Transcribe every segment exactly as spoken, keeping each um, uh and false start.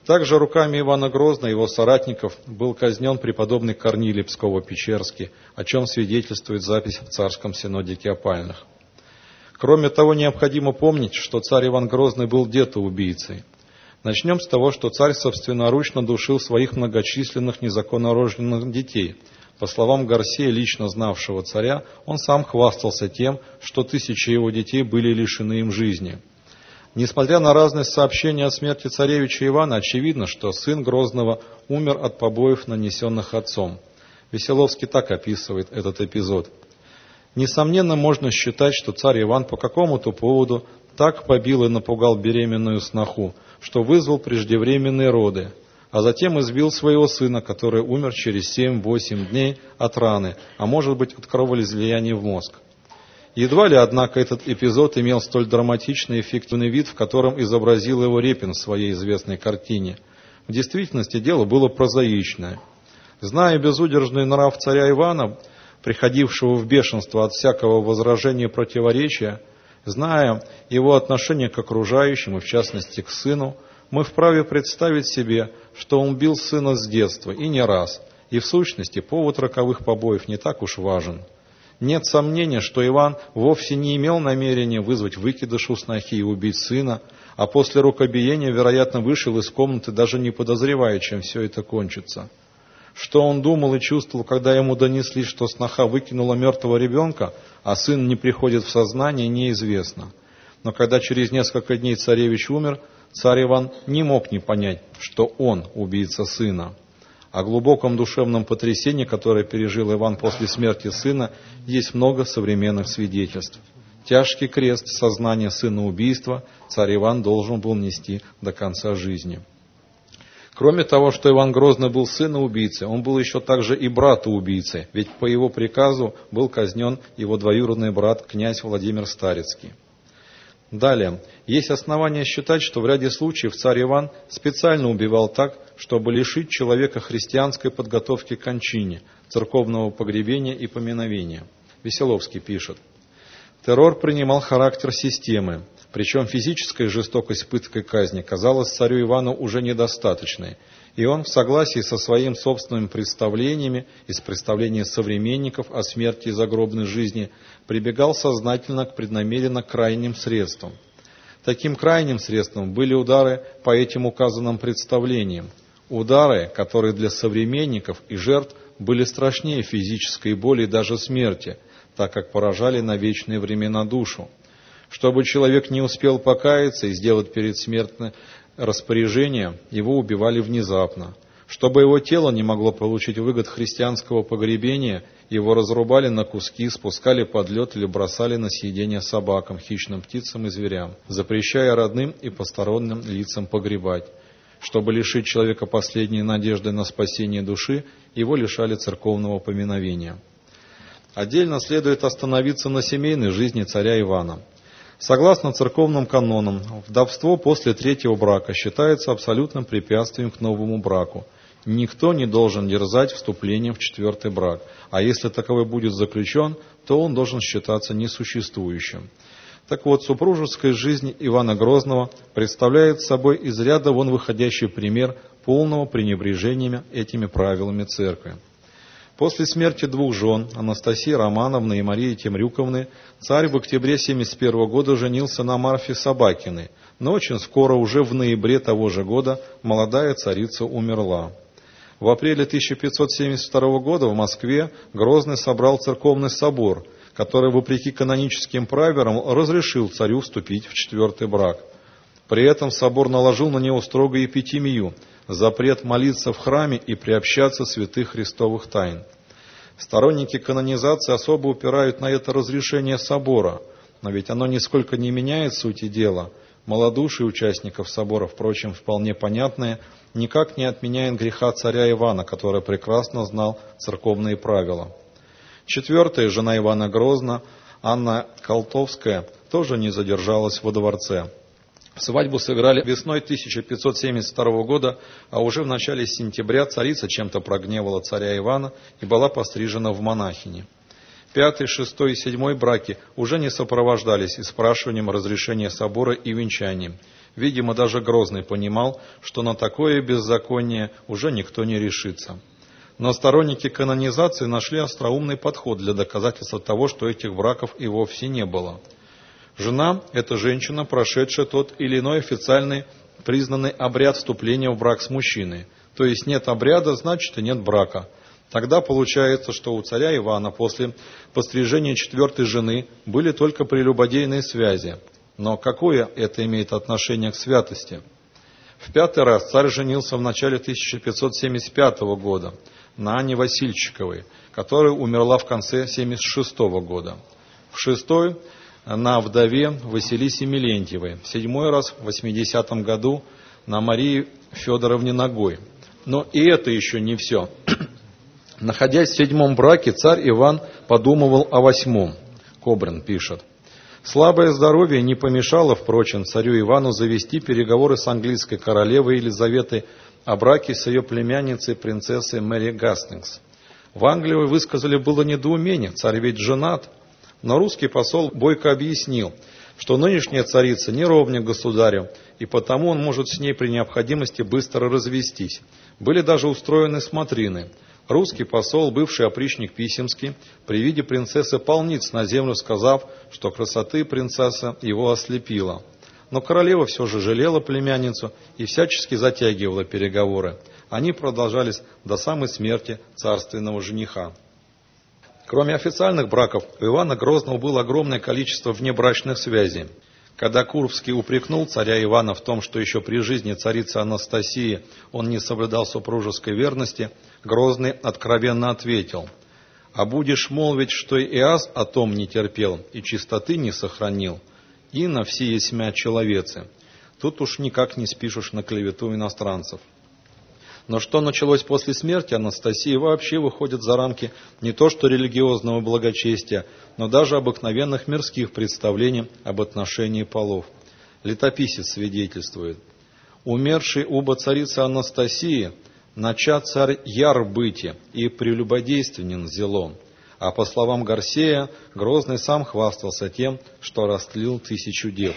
Также руками Ивана Грозного и его соратников был казнен преподобный Корнилий Псково-Печерский, о чем свидетельствует запись в Царском синоде опальных. Кроме того, необходимо помнить, что царь Иван Грозный был детоубийцей. Начнем с того, что царь собственноручно душил своих многочисленных незаконно рожденных детей. По словам Гарсея, лично знавшего царя, он сам хвастался тем, что тысячи его детей были лишены им жизни. Несмотря на разность сообщений о смерти царевича Ивана, очевидно, что сын Грозного умер от побоев, нанесенных отцом. Веселовский так описывает этот эпизод. Несомненно, можно считать, что царь Иван по какому-то поводу так побил и напугал беременную сноху, что вызвал преждевременные роды, а затем избил своего сына, который умер через семь-восемь дней от раны, а может быть от кровоизлияния в мозг. Едва ли, однако, этот эпизод имел столь драматичный и эффективный вид, в котором изобразил его Репин в своей известной картине. В действительности дело было прозаичное. Зная безудержный нрав царя Ивана, приходившего в бешенство от всякого возражения и противоречия, зная его отношение к окружающим и в частности к сыну, мы вправе представить себе, что он бил сына с детства и не раз, и в сущности повод роковых побоев не так уж важен. Нет сомнения, что Иван вовсе не имел намерения вызвать выкидыш у снохи и убить сына, а после рукобиения, вероятно, вышел из комнаты, даже не подозревая, чем все это кончится. Что он думал и чувствовал, когда ему донесли, что сноха выкинула мертвого ребенка, а сын не приходит в сознание, неизвестно. Но когда через несколько дней царевич умер, царь Иван не мог не понять, что он убийца сына. О глубоком душевном потрясении, которое пережил Иван после смерти сына, есть много современных свидетельств. Тяжкий крест сознания сына убийства царь Иван должен был нести до конца жизни. Кроме того, что Иван Грозный был сыном убийцы, он был еще также и брата-убийцей, ведь по его приказу был казнен его двоюродный брат, князь Владимир Старицкий. Далее, есть основания считать, что в ряде случаев царь Иван специально убивал так, чтобы лишить человека христианской подготовки к кончине, церковного погребения и поминовения. Веселовский пишет: террор принимал характер системы, причем физическая жестокость пытки казни казалась царю Ивану уже недостаточной, и он в согласии со своими собственными представлениями и с представлениями современников о смерти и загробной жизни прибегал сознательно к преднамеренно крайним средствам. Таким крайним средством были удары по этим указанным представлениям, удары, которые для современников и жертв были страшнее физической боли и даже смерти, так как поражали на вечные времена душу. Чтобы человек не успел покаяться и сделать перед смертным распоряжение, его убивали внезапно. Чтобы его тело не могло получить выгод христианского погребения, его разрубали на куски, спускали под лед или бросали на съедение собакам, хищным птицам и зверям, запрещая родным и посторонним лицам погребать. Чтобы лишить человека последней надежды на спасение души, его лишали церковного поминовения. Отдельно следует остановиться на семейной жизни царя Ивана. Согласно церковным канонам, вдовство после третьего брака считается абсолютным препятствием к новому браку. Никто не должен дерзать вступлением в четвертый брак, а если таковой будет заключен, то он должен считаться несуществующим. Так вот, супружеская жизнь Ивана Грозного представляет собой из ряда вон выходящий пример полного пренебрежения этими правилами церкви. После смерти двух жен, Анастасии Романовны и Марии Темрюковны, царь в октябре семьдесят первого года женился на Марфе Собакиной, но очень скоро, уже в ноябре того же года, молодая царица умерла. В апреле тысяча пятьсот семьдесят второго года в Москве Грозный собрал церковный собор, который, вопреки каноническим правилам, разрешил царю вступить в четвертый брак. При этом собор наложил на него строгую эпитимию – запрет молиться в храме и приобщаться святых христовых тайн. Сторонники канонизации особо упирают на это разрешение собора, но ведь оно нисколько не меняет сути дела. Малодушие участников собора, впрочем, вполне понятное, никак не отменяет греха царя Ивана, который прекрасно знал церковные правила. Четвертая жена Ивана Грозного, Анна Колтовская, тоже не задержалась во дворце. Свадьбу сыграли весной тысяча пятьсот семьдесят второго года, а уже в начале сентября царица чем-то прогневала царя Ивана и была пострижена в монахини. Пятый, шестой и седьмой браки уже не сопровождались испрашиванием разрешения собора и венчанием. Видимо, даже Грозный понимал, что на такое беззаконие уже никто не решится. Но сторонники канонизации нашли остроумный подход для доказательства того, что этих браков и вовсе не было. Жена – это женщина, прошедшая тот или иной официальный признанный обряд вступления в брак с мужчиной. То есть нет обряда, значит и нет брака. Тогда получается, что у царя Ивана после пострижения четвертой жены были только прелюбодейные связи. Но какое это имеет отношение к святости? В пятый раз царь женился в начале тысяча пятьсот семьдесят пятого года на Анне Васильчиковой, которая умерла в конце семьдесят шестого года. В шестой на вдове Василисе Мелентьевой. В седьмой раз в восьмидесятом году на Марии Федоровне Ногой. Но и это еще не все. Находясь в седьмом браке, царь Иван подумывал о восьмом. Кобрин пишет. Слабое здоровье не помешало, впрочем, царю Ивану завести переговоры с английской королевой Елизаветой о браке с ее племянницей принцессой Мэри Гастингс. В Англии высказали было недоумение, царь ведь женат. Но русский посол бойко объяснил, что нынешняя царица не ровня государю, и потому он может с ней при необходимости быстро развестись. Были даже устроены смотрины. Русский посол, бывший опричник Писемский, при виде принцессы полниц на землю, сказав, что красоты принцесса его ослепила. Но королева все же жалела племянницу и всячески затягивала переговоры. Они продолжались до самой смерти царственного жениха. Кроме официальных браков, у Ивана Грозного было огромное количество внебрачных связей. Когда Курбский упрекнул царя Ивана в том, что еще при жизни царицы Анастасии он не соблюдал супружеской верности, Грозный откровенно ответил: «А будешь молвить, что и Аз о том не терпел и чистоты не сохранил, и на все есмя человецы». Тут уж никак не спишешь на клевету иностранцев. Но что началось после смерти Анастасии, вообще выходит за рамки не то что религиозного благочестия, но даже обыкновенных мирских представлений об отношении полов. Летописец свидетельствует: «Умерший уба царицы Анастасии, начат царь яр быти и прелюбодейственен зело». А по словам Гарсея, Грозный сам хвастался тем, что растлил тысячу дев.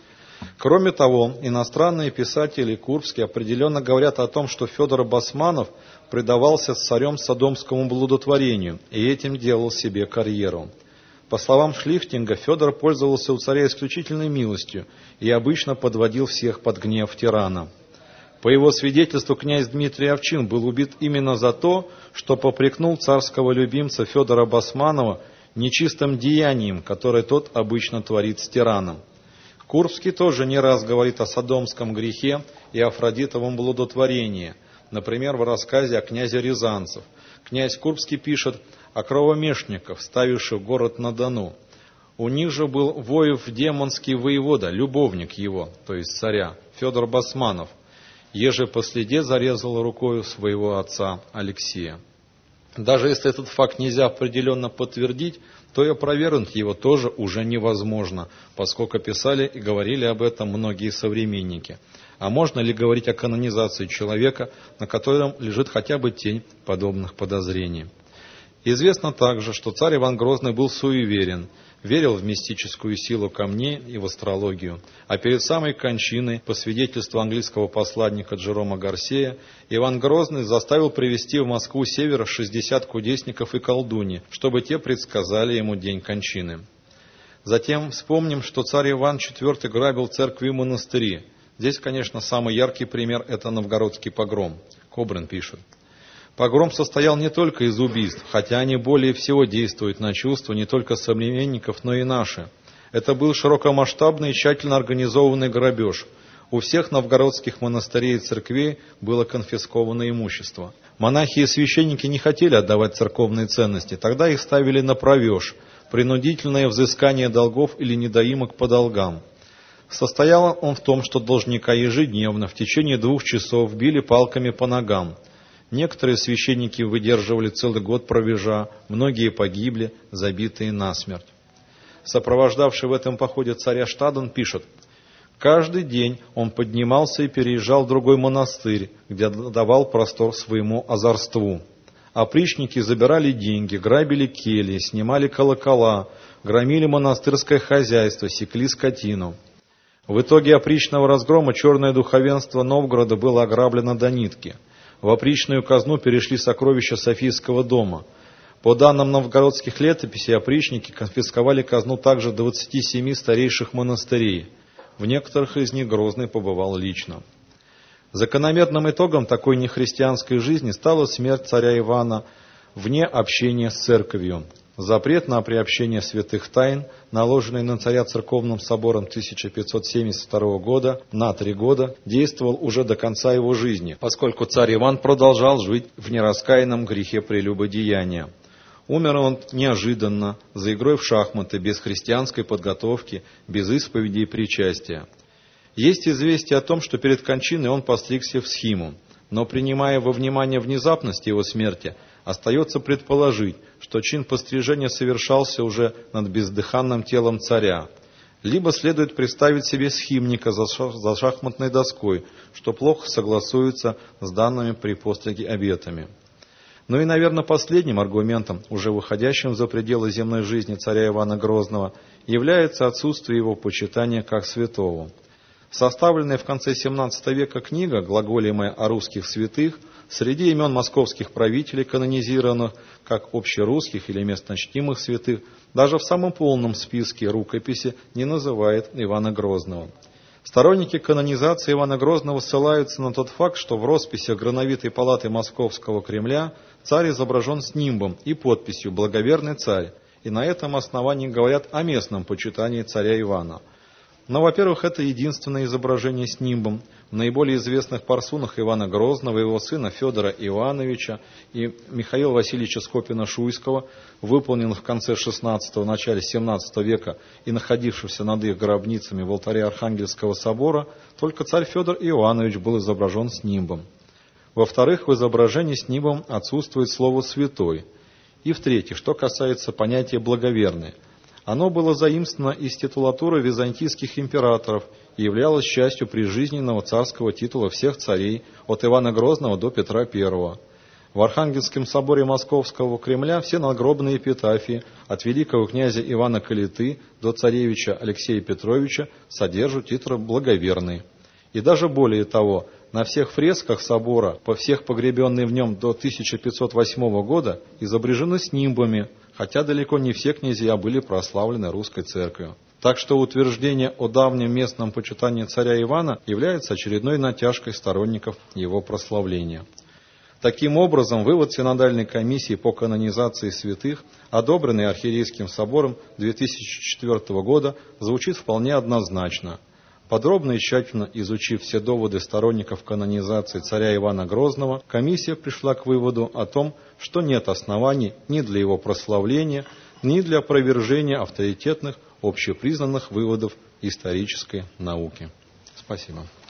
Кроме того, иностранные писатели Курбский определенно говорят о том, что Федор Басманов предавался с царем содомскому блудотворению и этим делал себе карьеру. По словам Шлихтинга, Федор пользовался у царя исключительной милостью и обычно подводил всех под гнев тирана. По его свидетельству, князь Дмитрий Овчин был убит именно за то, что попрекнул царского любимца Федора Басманова нечистым деянием, которое тот обычно творит с тираном. Курбский тоже не раз говорит о содомском грехе и Афродитовом блудотворении, например, в рассказе о князе Рязанцев. Князь Курбский пишет о кровомешниках, ставивших город на Дону. У них же был воев демонский воевода, любовник его, то есть царя, Федор Басманов, еже по следе зарезал рукою своего отца Алексея. Даже если этот факт нельзя определенно подтвердить, то и опровергнуть его тоже уже невозможно, поскольку писали и говорили об этом многие современники. А можно ли говорить о канонизации человека, на котором лежит хотя бы тень подобных подозрений? Известно также, что царь Иван Грозный был суеверен, верил в мистическую силу камней и в астрологию, а перед самой кончиной, по свидетельству английского посланника Джерома Гарсея, Иван Грозный заставил привести в Москву с севера шестьдесят кудесников и колдуньи, чтобы те предсказали ему день кончины. Затем вспомним, что царь Иван четвёртый грабил церкви и монастыри. Здесь, конечно, самый яркий пример – это новгородский погром. Кобрин пишет. Погром состоял не только из убийств, хотя они более всего действуют на чувства не только современников, но и наши. Это был широкомасштабный и тщательно организованный грабеж. У всех новгородских монастырей и церквей было конфисковано имущество. Монахи и священники не хотели отдавать церковные ценности, тогда их ставили на провеж, принудительное взыскание долгов или недоимок по долгам. Состоял он в том, что должника ежедневно в течение двух часов били палками по ногам. Некоторые священники выдерживали целый год провежа, многие погибли, забитые насмерть. Сопровождавший в этом походе царя Штаден пишет: «Каждый день он поднимался и переезжал в другой монастырь, где давал простор своему озорству. Опричники забирали деньги, грабили кельи, снимали колокола, громили монастырское хозяйство, секли скотину. В итоге опричного разгрома черное духовенство Новгорода было ограблено до нитки. В опричную казну перешли сокровища Софийского дома. По данным новгородских летописей, опричники конфисковали казну также двадцати семи старейших монастырей. В некоторых из них Грозный побывал лично. Закономерным итогом такой нехристианской жизни стала смерть царя Ивана вне общения с церковью. Запрет на приобщение святых тайн, наложенный на царя церковным собором тысяча пятьсот семьдесят второго года на три года, действовал уже до конца его жизни, поскольку царь Иван продолжал жить в нераскаянном грехе прелюбодеяния. Умер он неожиданно, за игрой в шахматы, без христианской подготовки, без исповеди и причастия. Есть известие о том, что перед кончиной он постригся в схиму, но, принимая во внимание внезапность его смерти, остается предположить, что чин пострижения совершался уже над бездыханным телом царя. Либо следует представить себе схимника за, шах, за шахматной доской, что плохо согласуется с данными при постриге обетами. Ну и, наверное, последним аргументом, уже выходящим за пределы земной жизни царя Ивана Грозного, является отсутствие его почитания как святого. Составленная в конце семнадцатого века книга, глаголемая о русских святых, среди имен московских правителей, канонизированных как общерусских или местночтимых святых, даже в самом полном списке рукописи не называет Ивана Грозного. Сторонники канонизации Ивана Грозного ссылаются на тот факт, что в росписях Грановитой палаты Московского Кремля царь изображен с нимбом и подписью «Благоверный царь», и на этом основании говорят о местном почитании царя Ивана. Но, во-первых, это единственное изображение с нимбом. В наиболее известных парсунах Ивана Грозного, его сына Федора Иоановича и Михаила Васильевича Скопина-Шуйского, выполненных в конце шестнадцатого – начале семнадцатого века и находившихся над их гробницами в алтаре Архангельского собора, только царь Федор Иоанович был изображен с нимбом. Во-вторых, в изображении с нимбом отсутствует слово «святой». И в-третьих, что касается понятия «благоверный». Оно было заимствовано из титулатуры византийских императоров и являлось частью прижизненного царского титула всех царей от Ивана Грозного до Петра Первого. В Архангельском соборе Московского Кремля все надгробные эпитафии от великого князя Ивана Калиты до царевича Алексея Петровича содержат титул «благоверный». И даже более того, на всех фресках собора, по всех погребенные в нем до тысяча пятьсот восьмого года, изображены с нимбами, хотя далеко не все князья были прославлены русской церковью. Так что утверждение о давнем местном почитании царя Ивана является очередной натяжкой сторонников его прославления. Таким образом, вывод Синодальной комиссии по канонизации святых, одобренный Архиерейским собором две тысячи четвёртого года, звучит вполне однозначно. Подробно и тщательно изучив все доводы сторонников канонизации царя Ивана Грозного, комиссия пришла к выводу о том, что нет оснований ни для его прославления, ни для опровержения авторитетных, общепризнанных выводов исторической науки. Спасибо.